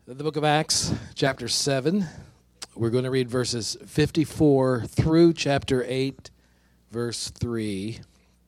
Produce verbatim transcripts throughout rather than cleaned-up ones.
The book of Acts, chapter seven. We're going to read verses fifty-four through chapter eight, verse three.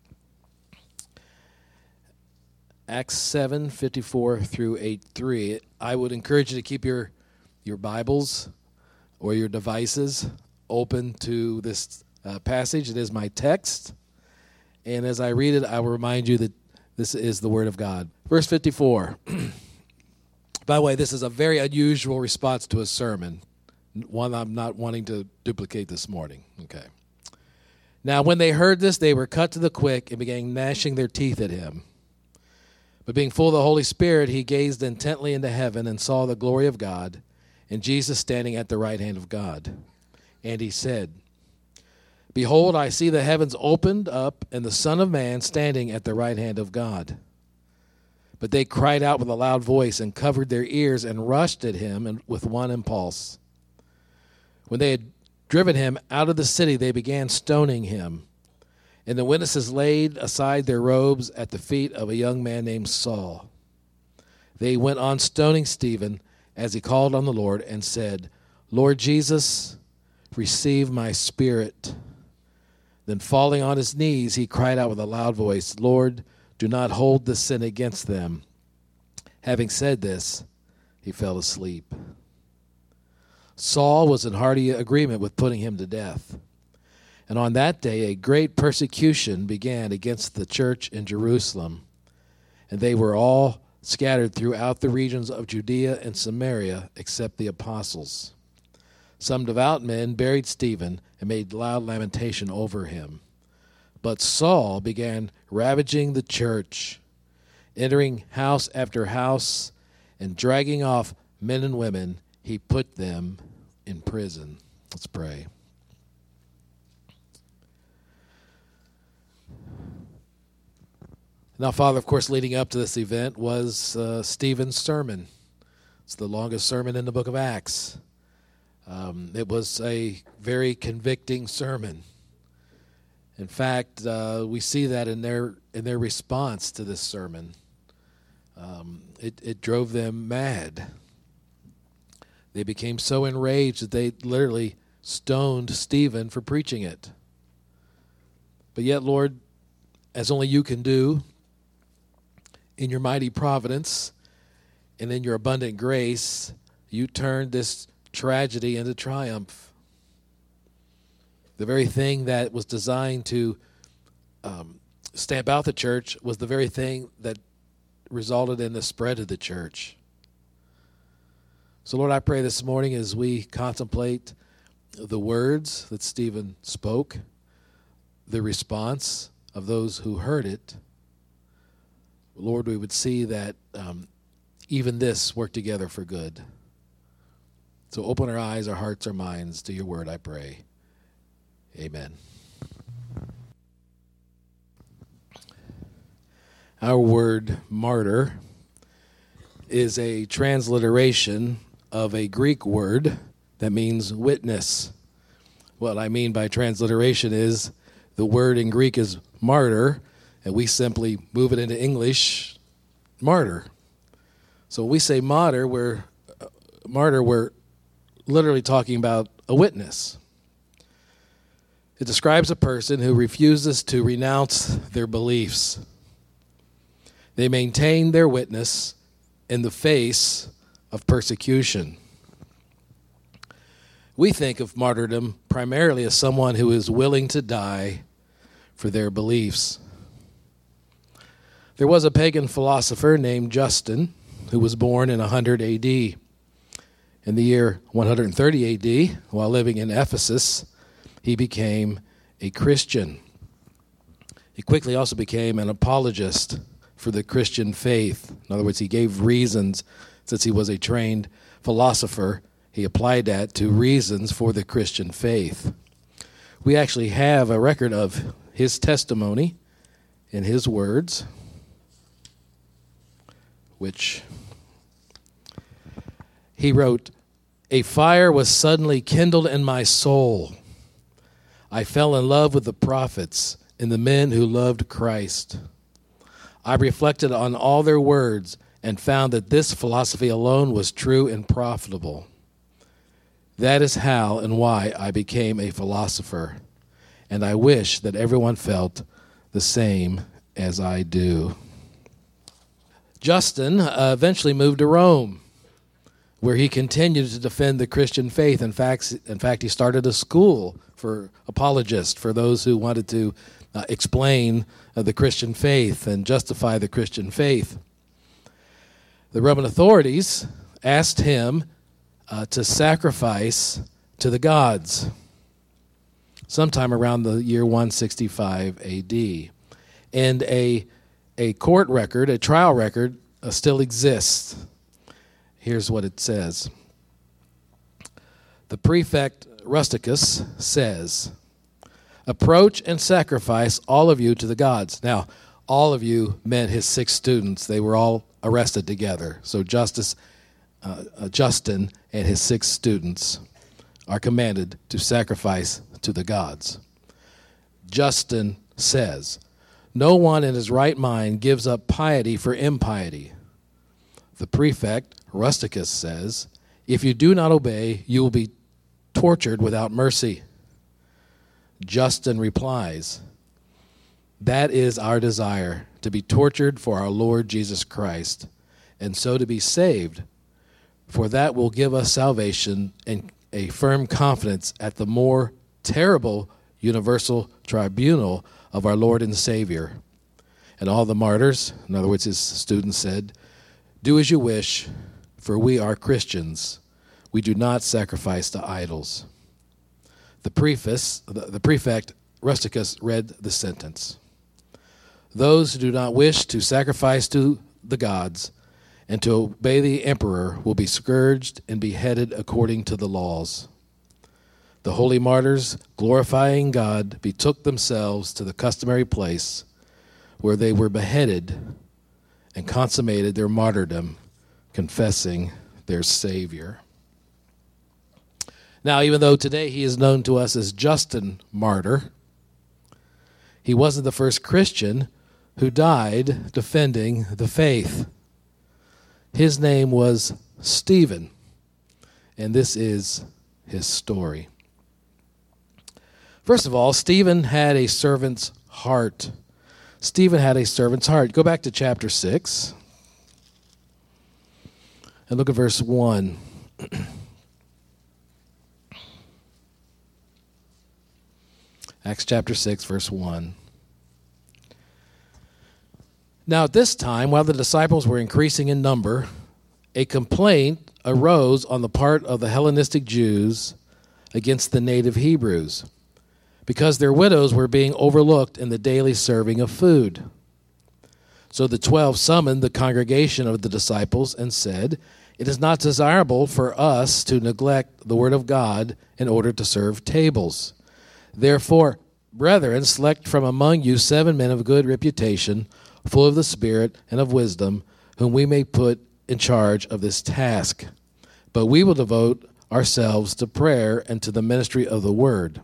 Acts seven, fifty-four through eight, three. I would encourage you to keep your, your Bibles or your devices open to this uh, passage. It is my text. And as I read it, I will remind you that this is the Word of God. Verse fifty-four. By the way, this is a very unusual response to a sermon, one I'm not wanting to duplicate this morning. Okay. Now, when they heard this, they were cut to the quick and began gnashing their teeth at him. But being full of the Holy Spirit, he gazed intently into heaven and saw the glory of God and Jesus standing at the right hand of God. And he said, "Behold, I see the heavens opened up and the Son of Man standing at the right hand of God." But they cried out with a loud voice and covered their ears and rushed at him with one impulse. When they had driven him out of the city, they began stoning him. And the witnesses laid aside their robes at the feet of a young man named Saul. They went on stoning Stephen as he called on the Lord and said, "Lord Jesus, receive my spirit." Then falling on his knees, he cried out with a loud voice, "Lord, do not hold this sin against them." Having said this, he fell asleep. Saul was in hearty agreement with putting him to death. And on that day a great persecution began against the church in Jerusalem, and they were all scattered throughout the regions of Judea and Samaria except the apostles. Some devout men buried Stephen and made loud lamentation over him. But Saul began ravaging the church, entering house after house, and dragging off men and women, he put them in prison. Let's pray. Now, Father, of course, leading up to this event was uh, Stephen's sermon. It's the longest sermon in the book of Acts. Um, it was a very convicting sermon. In fact, uh, we see that in their in their response to this sermon. Um, it, it drove them mad. They became so enraged that they literally stoned Stephen for preaching it. But yet, Lord, as only you can do, in your mighty providence and in your abundant grace, you turned this tragedy into triumph. The very thing that was designed to um, stamp out the church was the very thing that resulted in the spread of the church. So, Lord, I pray this morning as we contemplate the words that Stephen spoke, the response of those who heard it, Lord, we would see that um, even this worked together for good. So open our eyes, our hearts, our minds to your word, I pray. Amen. Our word martyr is a transliteration of a Greek word that means witness. What I mean by transliteration is the word in Greek is martyr, and we simply move it into English, martyr. So when we say martyr, we're, uh, martyr, we're literally talking about a witness. It describes a person who refuses to renounce their beliefs. They maintain their witness in the face of persecution. We think of martyrdom primarily as someone who is willing to die for their beliefs. There was a pagan philosopher named Justin who was born in one hundred A D. In the year one hundred thirty A D, while living in Ephesus, he became a Christian. He quickly also became an apologist for the Christian faith. In other words, he gave reasons, since he was a trained philosopher, he applied that to reasons for the Christian faith. We actually have a record of his testimony in his words, which he wrote, "A fire was suddenly kindled in my soul. I fell in love with the prophets and the men who loved Christ. I reflected on all their words and found that this philosophy alone was true and profitable. That is how and why I became a philosopher, and I wish that everyone felt the same as I do. Justin uh, eventually moved to Rome, where he continued to defend the Christian faith. In fact, in fact, he started a school for apologists, for those who wanted to uh, explain uh, the Christian faith and justify the Christian faith. The Roman authorities asked him uh, to sacrifice to the gods sometime around the year one sixty-five A D. And a, a court record, a trial record, uh, still exists. Here's what it says. The prefect Rusticus says, "Approach and sacrifice all of you to the gods." Now, all of you meant his six students. They were all arrested together. So Justice, uh, uh, Justin and his six students are commanded to sacrifice to the gods. Justin says, "No one in his right mind gives up piety for impiety." The prefect Rusticus says, "If you do not obey, you will be tortured without mercy." Justin replies, "That is our desire, to be tortured for our Lord Jesus Christ, and so to be saved, for that will give us salvation and a firm confidence at the more terrible universal tribunal of our Lord and Savior." And all the martyrs, in other words, his students, said, "Do as you wish, for we are Christians. We do not sacrifice to idols." The preface, the, the prefect Rusticus read the sentence. "Those who do not wish to sacrifice to the gods and to obey the emperor will be scourged and beheaded according to the laws." The holy martyrs, glorifying God, betook themselves to the customary place where they were beheaded and consummated their martyrdom, confessing their Savior. Now, even though today he is known to us as Justin Martyr, he wasn't the first Christian who died defending the faith. His name was Stephen, and this is his story. First of all, Stephen had a servant's heart. Stephen had a servant's heart. Go back to chapter six and look at verse one. Acts chapter six, verse one. "Now at this time, while the disciples were increasing in number, a complaint arose on the part of the Hellenistic Jews against the native Hebrews, because their widows were being overlooked in the daily serving of food. So the twelve summoned the congregation of the disciples and said, 'It is not desirable for us to neglect the word of God in order to serve tables. Therefore, brethren, select from among you seven men of good reputation, full of the Spirit and of wisdom, whom we may put in charge of this task. But we will devote ourselves to prayer and to the ministry of the word.'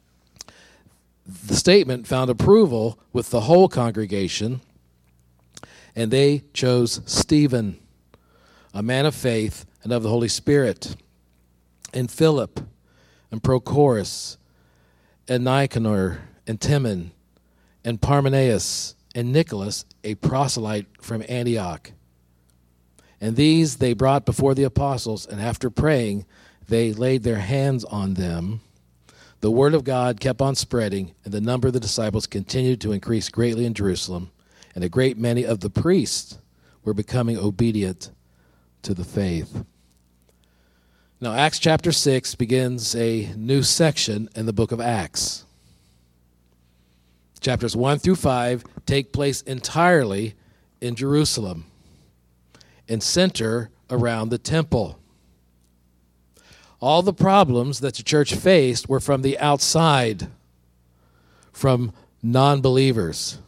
The statement found approval with the whole congregation, and they chose Stephen, a man of faith and of the Holy Spirit, and Philip, and Prochorus, and Nicanor, and Timon, and Parmenas, and Nicholas, a proselyte from Antioch. And these they brought before the apostles, and after praying, they laid their hands on them. The word of God kept on spreading, and the number of the disciples continued to increase greatly in Jerusalem, and a great many of the priests were becoming obedient to the faith." Now, Acts chapter six begins a new section in the book of Acts. Chapters one through five take place entirely in Jerusalem and center around the temple. All the problems that the church faced were from the outside, from non-believers.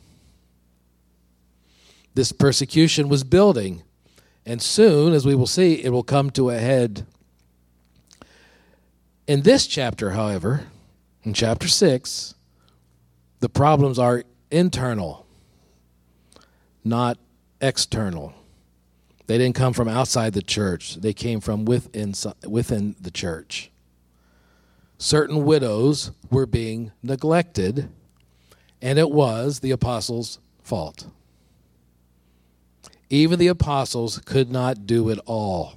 This persecution was building, and soon, as we will see, it will come to a head. In this chapter, however, in chapter six, the problems are internal, not external. They didn't come from outside the church. They came from within, within the church. Certain widows were being neglected, and it was the apostles' fault. Even the apostles could not do it all.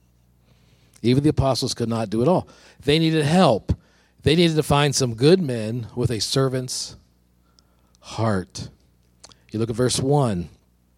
Even the apostles could not do it all. They needed help. They needed to find some good men with a servant's heart. You look at verse one.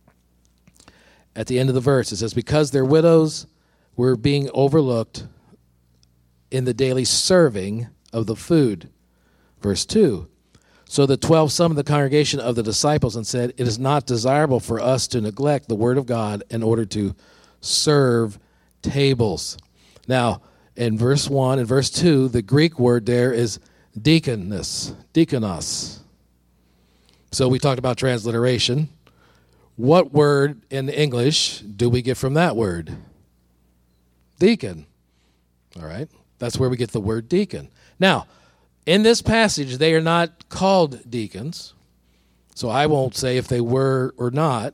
At the end of the verse, it says, because their widows were being overlooked in the daily serving of the food. Verse two. So the twelve summoned the congregation of the disciples and said, it is not desirable for us to neglect the word of God in order to serve tables. Now, in verse one and verse two, the Greek word there is deaconess, deakonos. So we talked about transliteration. What word in English do we get from that word? Deacon. All right. That's where we get the word deacon. Now, in this passage, they are not called deacons, so I won't say if they were or not.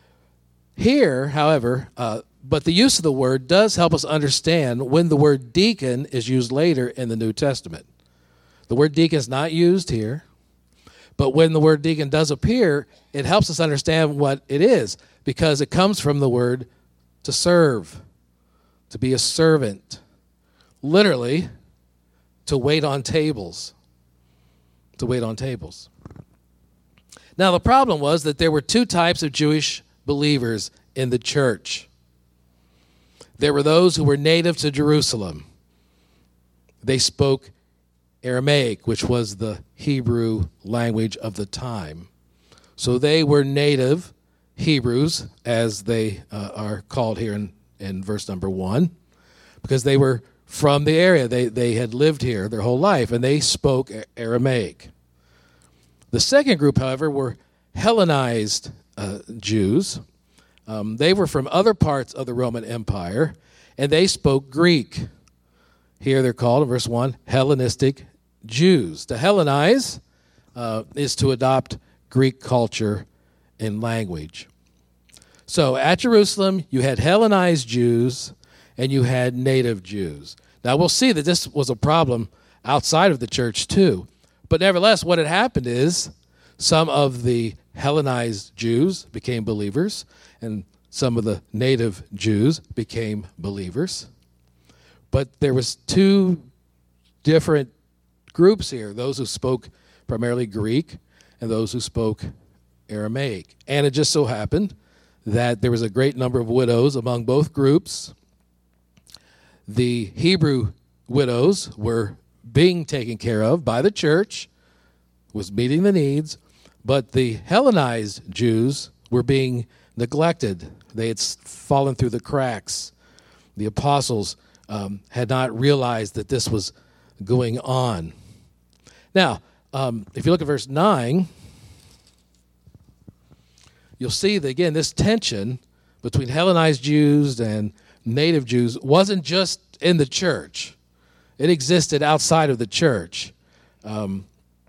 Here, however, uh, but the use of the word does help us understand when the word deacon is used later in the New Testament. The word deacon is not used here, but when the word deacon does appear, it helps us understand what it is, because it comes from the word to serve, to be a servant. Literally, to wait on tables. To wait on tables. Now, the problem was that there were two types of Jewish believers in the church. There were those who were native to Jerusalem. They spoke Aramaic, which was the Hebrew language of the time. So they were native Hebrews, as they uh, are called here in, in verse number one, because they were from the area. They they had lived here their whole life, and they spoke Aramaic. The second group, however, were Hellenized uh, Jews. Um, they were from other parts of the Roman Empire, and they spoke Greek. Here they're called, in verse one, Hellenistic Jews. To Hellenize uh, is to adopt Greek culture and language. So at Jerusalem, you had Hellenized Jews, and you had native Jews. Now, we'll see that this was a problem outside of the church, too. But nevertheless, what had happened is some of the Hellenized Jews became believers, and some of the native Jews became believers. But there was two different groups here, those who spoke primarily Greek and those who spoke Aramaic. And it just so happened that there was a great number of widows among both groups. The Hebrew widows were being taken care of by the church, was meeting the needs, but the Hellenized Jews were being neglected. They had fallen through the cracks. The apostles um, had not realized that this was going on. Now, um, if you look at verse nine, you'll see that, again, this tension between Hellenized Jews and native Jews wasn't just in the church. It existed outside of the church. Um,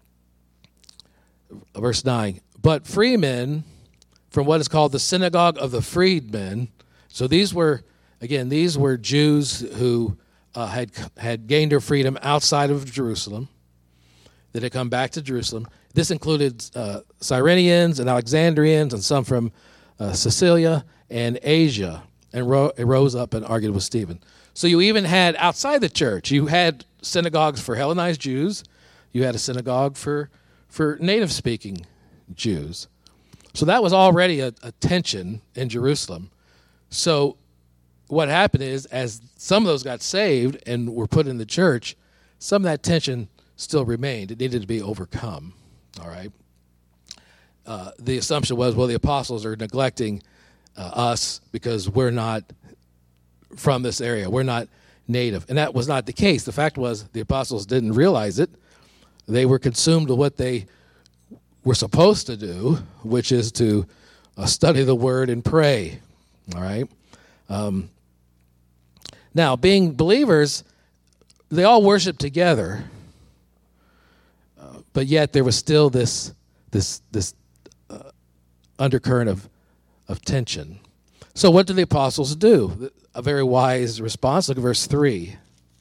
verse nine, but freemen from what is called the synagogue of the freedmen. So these were, again, these were Jews who uh, had had gained their freedom outside of Jerusalem, that had come back to Jerusalem. This included uh, Cyrenians and Alexandrians and some from uh, Sicilia and Asia, and ro- rose up and argued with Stephen. So you even had, outside the church, you had synagogues for Hellenized Jews. You had a synagogue for, for native-speaking Jews. So that was already a, a tension in Jerusalem. So what happened is, as some of those got saved and were put in the church, some of that tension still remained. It needed to be overcome, all right? Uh, the assumption was, well, the apostles are neglecting uh, us because we're not from this area. We're not native. And that was not the case. The fact was the apostles didn't realize it. They were consumed with what they were supposed to do, which is to uh, study the word and pray, all right? Um, now, being believers, they all worshiped together, uh, but yet there was still this this this uh, undercurrent of of tension. So what do the apostles do? A very wise response. Look at verse three.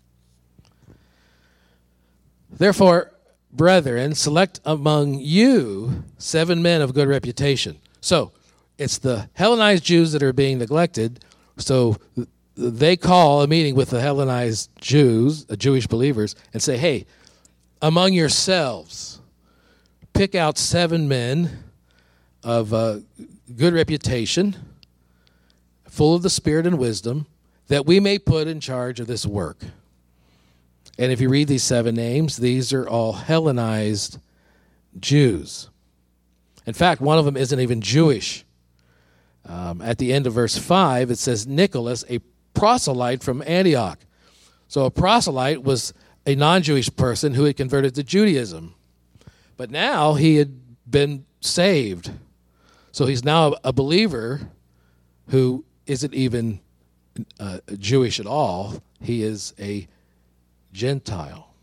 Therefore, brethren, select among you seven men of good reputation. So it's the Hellenized Jews that are being neglected. So they call a meeting with the Hellenized Jews, the Jewish believers, and say, hey, among yourselves, pick out seven men of uh, good reputation, full of the Spirit and wisdom, that we may put in charge of this work. And if you read these seven names, these are all Hellenized Jews. In fact, one of them isn't even Jewish. Um, at the end of verse five, it says, Nicholas, a proselyte from Antioch. So a proselyte was a non-Jewish person who had converted to Judaism. But now he had been saved. So he's now a believer who isn't even uh, Jewish at all. He is a Gentile.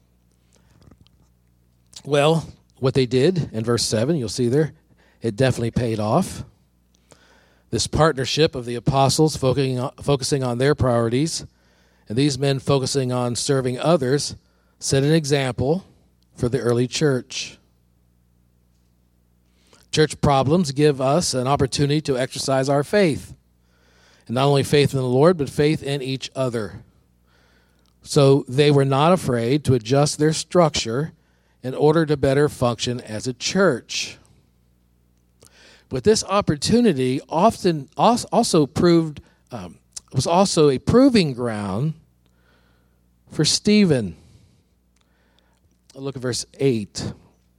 Well, what they did in verse seven, you'll see there, it definitely paid off. This partnership of the apostles focusing on, focusing on their priorities, and these men focusing on serving others, set an example for the early church. Church problems give us an opportunity to exercise our faith. And not only faith in the Lord, but faith in each other. So they were not afraid to adjust their structure in order to better function as a church. But this opportunity often also proved um, was also a proving ground for Stephen. Look at verse eight.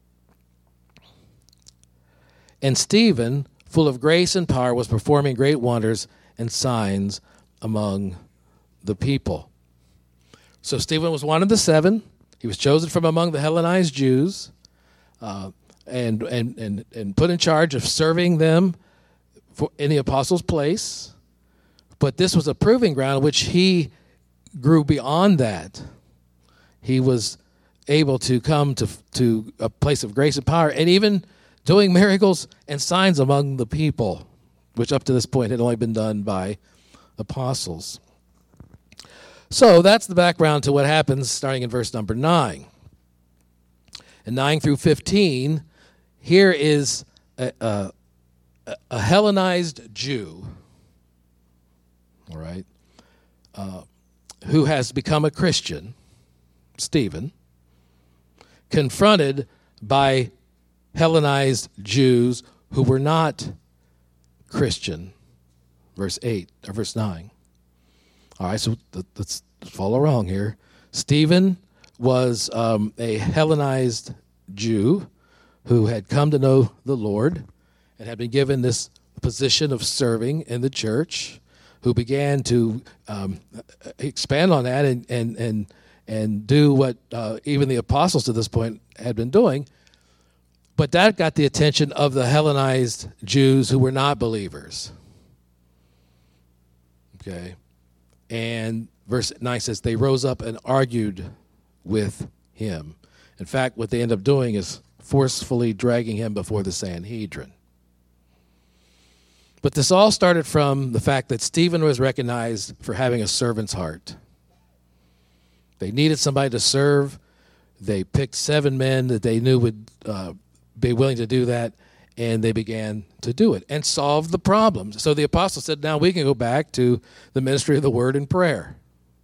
And Stephen, full of grace and power, was performing great wonders and signs among the people. So Stephen was one of the seven. He was chosen from among the Hellenized Jews uh, and, and, and, and put in charge of serving them for, in the apostles' place. But this was a proving ground in which he grew beyond that. He was able to come to, to a place of grace and power and even doing miracles and signs among the people, which up to this point had only been done by apostles. So that's the background to what happens starting in verse number nine. And nine through fifteen, here is a, a, a Hellenized Jew, all right, uh, who has become a Christian, Stephen, confronted by Hellenized Jews who were not Christian, verse eight or verse nine. All right, so let's follow along here. Stephen was um, a Hellenized Jew who had come to know the Lord and had been given this position of serving in the church, who began to um, expand on that and and and and do what uh, even the apostles to this point had been doing. But that got the attention of the Hellenized Jews who were not believers. Okay. And verse nine says, they rose up and argued with him. In fact, what they end up doing is forcefully dragging him before the Sanhedrin. But this all started from the fact that Stephen was recognized for having a servant's heart. They needed somebody to serve. They picked seven men that they knew would uh, be willing to do that, and they began to do it and solve the problems. So the apostles said, now we can go back to the ministry of the word and prayer.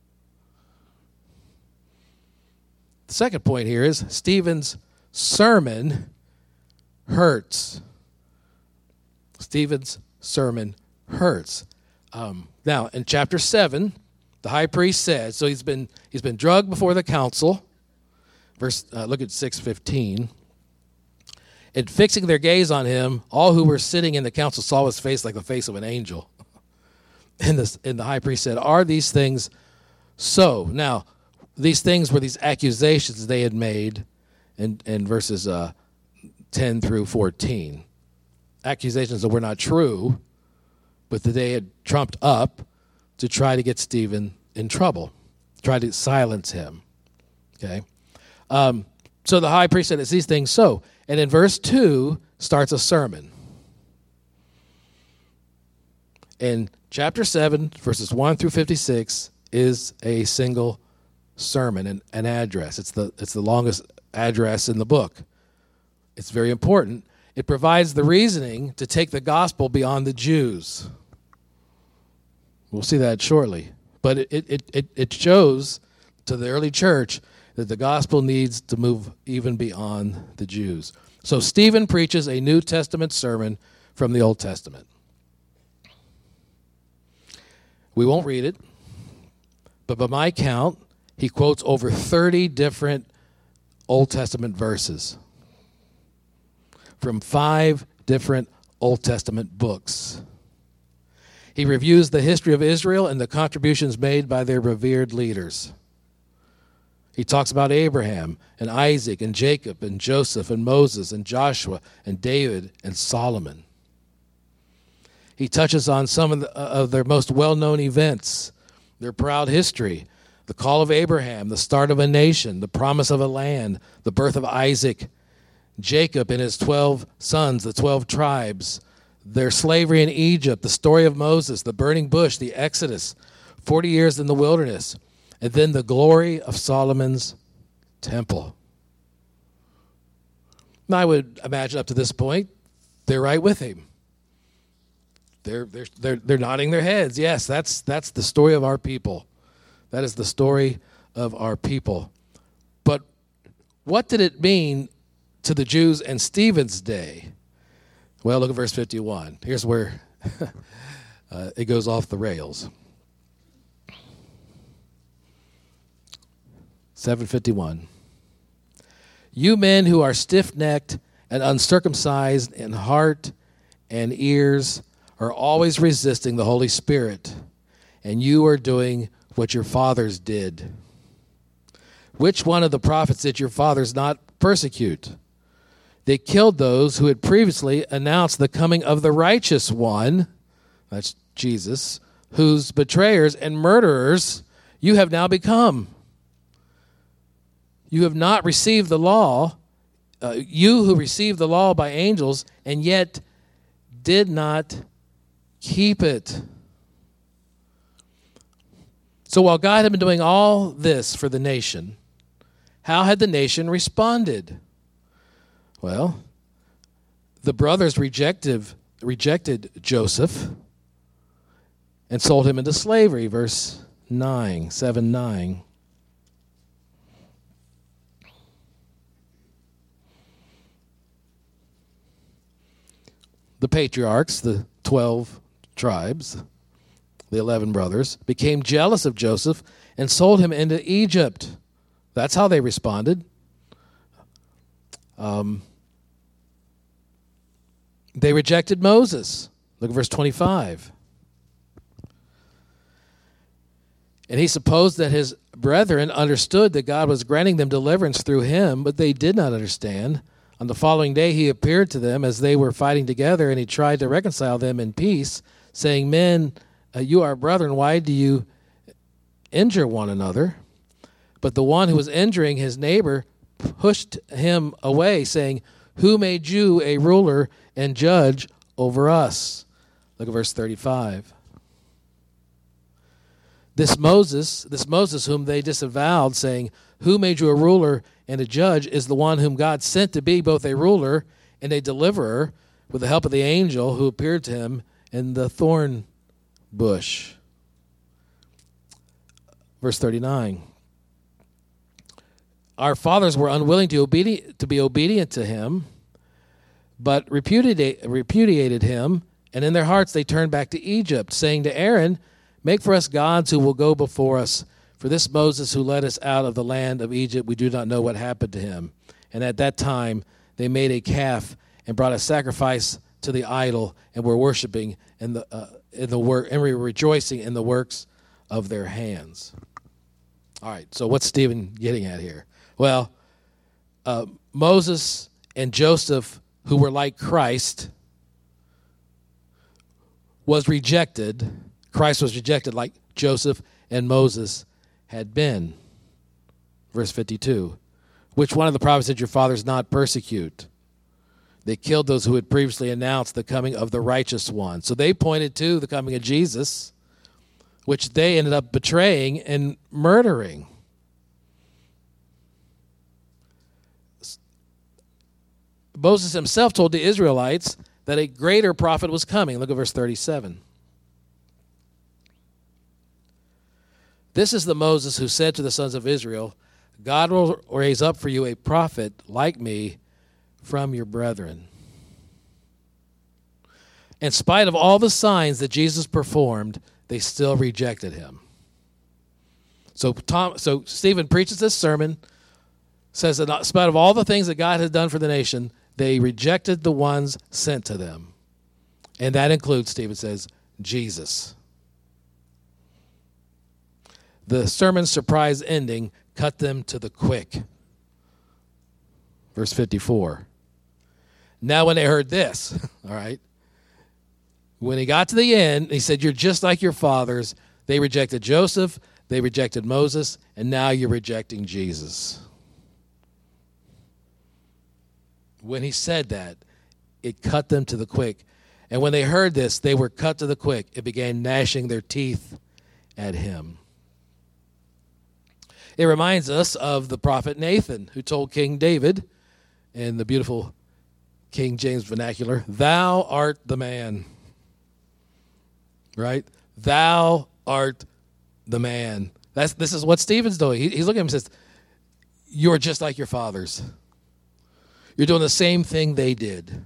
The second point here is Stephen's sermon hurts. Stephen's sermon hurts. Um, now, in chapter seven, the high priest said, so he's been he's been drugged before the council. Verse, uh, look at six fifteen. And fixing their gaze on him, all who were sitting in the council saw his face like the face of an angel. And the, and the high priest said, are these things so? Now, these things were these accusations they had made in, in verses uh, ten through fourteen. Accusations that were not true, but that they had trumped up to try to get Stephen in trouble, try to silence him. Okay? Um, so the high priest said, it's these things so. And in verse two starts a sermon. And Chapter seven, verses one through fifty-six, is a single sermon, an, an address. It's the, it's the longest address in the book. It's very important. It provides the reasoning to take the gospel beyond the Jews. We'll see that shortly. But it, it, it, it shows to the early church that the gospel needs to move even beyond the Jews. So Stephen preaches a New Testament sermon from the Old Testament. We won't read it, but by my count, he quotes over thirty different Old Testament verses from five different Old Testament books. He reviews the history of Israel and the contributions made by their revered leaders. He talks about Abraham and Isaac and Jacob and Joseph and Moses and Joshua and David and Solomon. He touches on some of, the, uh, of their most well-known events, their proud history, the call of Abraham, the start of a nation, the promise of a land, the birth of Isaac, Jacob and his twelve sons, the twelve tribes, their slavery in Egypt, the story of Moses, the burning bush, the Exodus, forty years in the wilderness, and then the glory of Solomon's temple. Now, I would imagine up to this point, they're right with him. They're, they're, they're, they're nodding their heads. Yes, that's, that's the story of our people. That is the story of our people. But what did it mean to the Jews in Stephen's day? Well, look at verse fifty-one. Here's where uh, it goes off the rails. seven fifty-one. You men who are stiff-necked and uncircumcised in heart and ears are always resisting the Holy Spirit, and you are doing what your fathers did. Which one of the prophets did your fathers not persecute? They killed those who had previously announced the coming of the righteous one, that's Jesus, whose betrayers and murderers you have now become. You have not received the law, uh, you who received the law by angels, and yet did not keep it. So while God had been doing all this for the nation, how had the nation responded? Well, the brothers rejected, rejected Joseph and sold him into slavery, verse nine, seven, nine. The patriarchs, the twelve tribes, the eleven brothers, became jealous of Joseph and sold him into Egypt. That's how they responded. Um, they rejected Moses. Look at verse twenty-five. And he supposed that his brethren understood that God was granting them deliverance through him, but they did not understand. On the following day he appeared to them as they were fighting together, and he tried to reconcile them in peace, saying, Men, uh, you are brethren, why do you injure one another? But the one who was injuring his neighbor pushed him away, saying, Who made you a ruler and judge over us? Look at verse thirty-five. This Moses, this Moses whom they disavowed, saying, Who made you a ruler and a judge, is the one whom God sent to be both a ruler and a deliverer, with the help of the angel who appeared to him in the thorn bush. Verse thirty-nine. Our fathers were unwilling to, obedi- to be obedient to him, but repudiate, repudiated him, and in their hearts they turned back to Egypt, saying to Aaron, Make for us gods who will go before us. For this Moses who led us out of the land of Egypt, we do not know what happened to him. And at that time they made a calf and brought a sacrifice to the idol, and were worshiping in the uh, in the work and were rejoicing in the works of their hands. All right. So what's Stephen getting at here? Well, uh, Moses and Joseph, who were like Christ, was rejected. Christ was rejected like Joseph and Moses had been. Verse fifty-two. Which one of the prophets did your fathers not persecute? They killed those who had previously announced the coming of the righteous one. So they pointed to the coming of Jesus, which they ended up betraying and murdering. Moses himself told the Israelites that a greater prophet was coming. Look at verse thirty-seven. This is the Moses who said to the sons of Israel, God will raise up for you a prophet like me from your brethren. In spite of all the signs that Jesus performed, they still rejected him. So Tom, so Stephen preaches this sermon, says that in spite of all the things that God had done for the nation, they rejected the ones sent to them. And that includes, Stephen says, Jesus. The sermon's surprise ending cut them to the quick. Verse fifty-four. Now when they heard this, all right, when he got to the end, he said, you're just like your fathers. They rejected Joseph, they rejected Moses, and now you're rejecting Jesus. When he said that, it cut them to the quick. And when they heard this, they were cut to the quick. It began gnashing their teeth at him. It reminds us of the prophet Nathan, who told King David, in the beautiful King James vernacular, thou art the man. Right? Thou art the man. That's, this is what Stephen's doing. He, he's looking at him and says, you're just like your fathers. You're doing the same thing they did.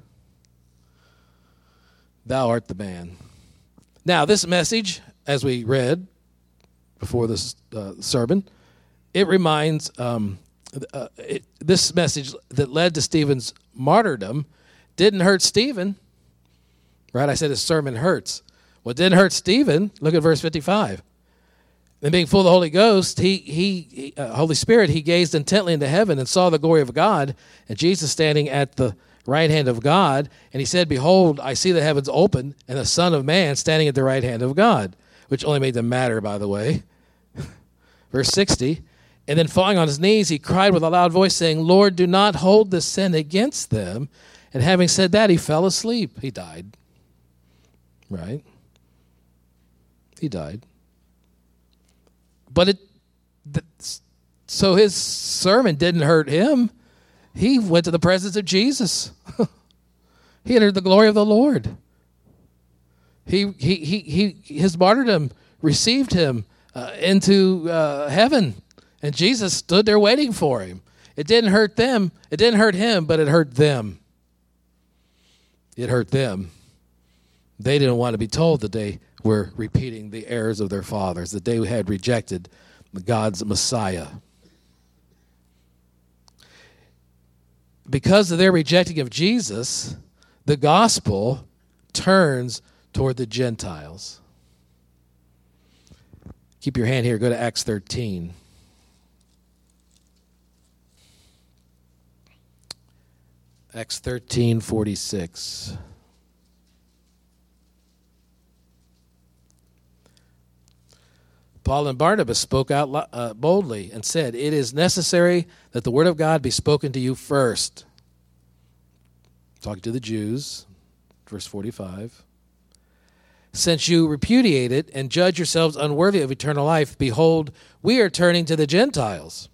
Thou art the man. Now, this message, as we read before this uh, sermon, it reminds, um, uh, it, this message that led to Stephen's martyrdom didn't hurt Stephen. Right? I said his sermon hurts. What didn't hurt Stephen, look at verse fifty-five. And being full of the Holy Ghost, he, he, he uh, Holy Spirit, he gazed intently into heaven and saw the glory of God, and Jesus standing at the right hand of God. And he said, behold, I see the heavens open, and the Son of Man standing at the right hand of God, which only made them matter, by the way. Verse sixty, and then falling on his knees, he cried with a loud voice, saying, Lord, do not hold this sin against them. And having said that, he fell asleep. He died. Right? He died. But it, so his sermon didn't hurt him. He went to the presence of Jesus. He entered the glory of the Lord. He, he, he, he, his martyrdom received him uh, into uh, heaven, and Jesus stood there waiting for him. It didn't hurt them. It didn't hurt him, but it hurt them. It hurt them. They didn't want to be told that they were repeating the errors of their fathers, that they had rejected God's Messiah. Because of their rejecting of Jesus, the gospel turns toward the Gentiles. Keep your hand here. Go to Acts thirteen. Acts thirteen forty-six. Paul and Barnabas spoke out uh, boldly and said, it is necessary that the word of God be spoken to you first. Talking to the Jews, verse forty-five. Since you repudiate it and judge yourselves unworthy of eternal life, behold, we are turning to the Gentiles.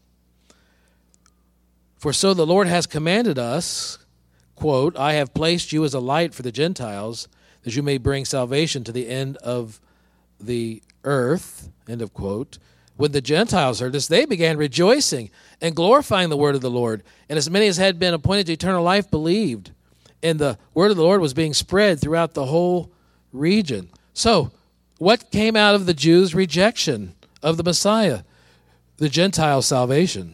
For so the Lord has commanded us, quote, I have placed you as a light for the Gentiles, that you may bring salvation to the end of the earth, end of quote. When the Gentiles heard this, they began rejoicing and glorifying the word of the Lord. And as many as had been appointed to eternal life believed. And the word of the Lord was being spread throughout the whole region. So, what came out of the Jews' rejection of the Messiah? The Gentile salvation.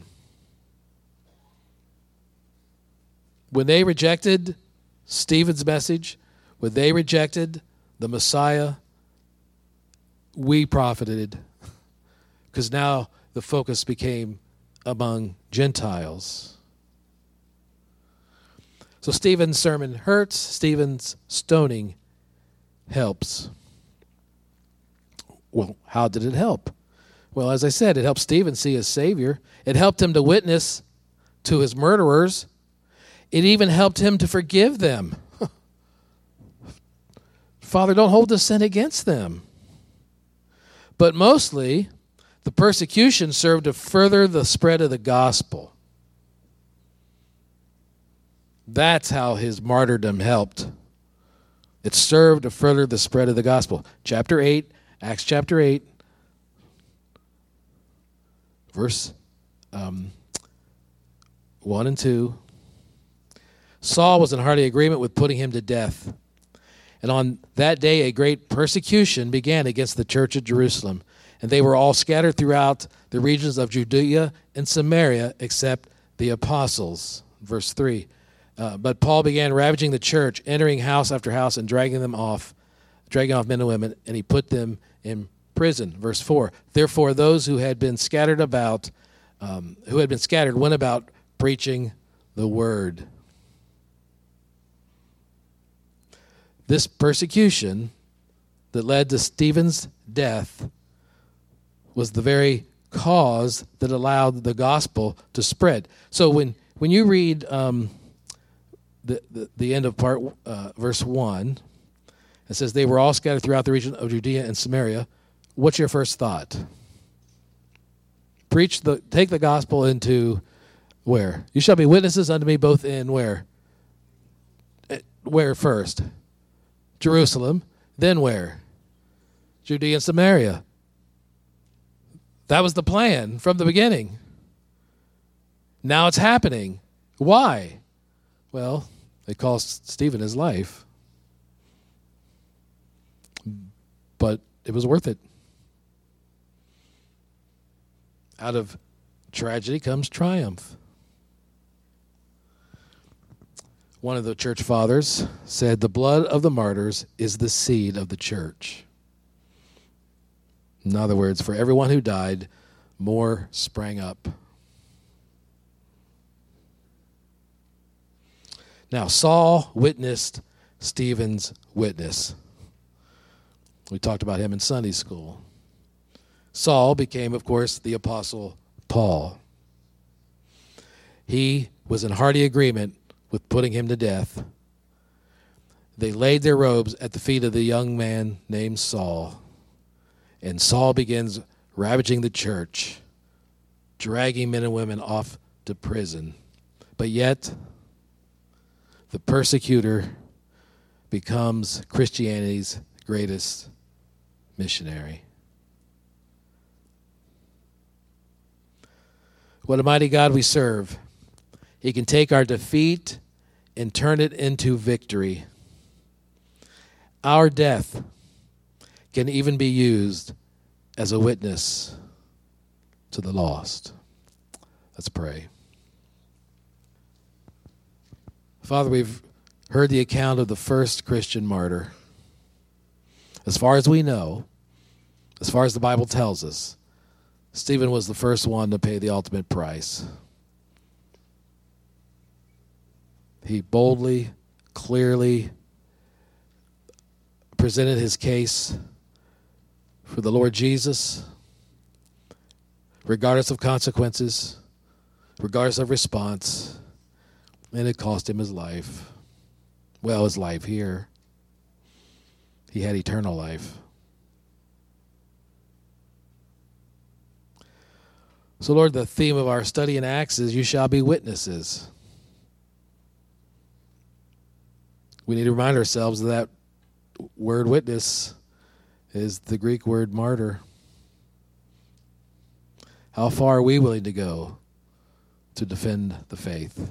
When they rejected Stephen's message, when they rejected the Messiah, we profited, because now the focus became among Gentiles. So Stephen's sermon hurts, Stephen's stoning helps. Well, how did it help? Well, as I said, it helped Stephen see his Savior. It helped him to witness to his murderers. It even helped him to forgive them. Father, don't hold this sin against them. But mostly, the persecution served to further the spread of the gospel. That's how his martyrdom helped. It served to further the spread of the gospel. Chapter eight, Acts chapter eight, verse um, one and two. Saul was in hearty agreement with putting him to death. And on that day a great persecution began against the church at Jerusalem. And they were all scattered throughout the regions of Judea and Samaria, except the apostles. Verse three. Uh, but Paul began ravaging the church, entering house after house and dragging them off, dragging off men and women, and he put them in prison. Verse four. Therefore those who had been scattered about, um, who had been scattered, went about preaching the word. This persecution that led to Stephen's death was the very cause that allowed the gospel to spread. So when, when you read um, the, the the end of part uh, verse one, it says they were all scattered throughout the region of Judea and Samaria. What's your first thought? Preach the take the gospel into where? You shall be witnesses unto me both in where? Where first? Jerusalem. Then where? Judea and Samaria. That was the plan from the beginning. Now it's happening. Why? Well, it cost Stephen his life. But it was worth it. Out of tragedy comes triumph. One of the church fathers said, the blood of the martyrs is the seed of the church. In other words, for everyone who died, more sprang up. Now, Saul witnessed Stephen's witness. We talked about him in Sunday school. Saul became, of course, the Apostle Paul. He was in hearty agreement with putting him to death. They laid their robes at the feet of the young man named Saul. And Saul begins ravaging the church, dragging men and women off to prison. But yet, the persecutor becomes Christianity's greatest missionary. What a mighty God we serve. He can take our defeat and turn it into victory. Our death can even be used as a witness to the lost. Let's pray. Father, we've heard the account of the first Christian martyr. As far as we know, as far as the Bible tells us, Stephen was the first one to pay the ultimate price. He boldly, clearly presented his case for the Lord Jesus, regardless of consequences, regardless of response, and it cost him his life. Well, his life here. He had eternal life. So, Lord, the theme of our study in Acts is, you shall be witnesses. We need to remind ourselves that that word witness is the Greek word martyr. How far are we willing to go to defend the faith?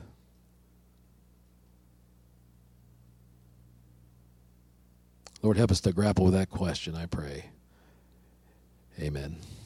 Lord, help us to grapple with that question, I pray. Amen.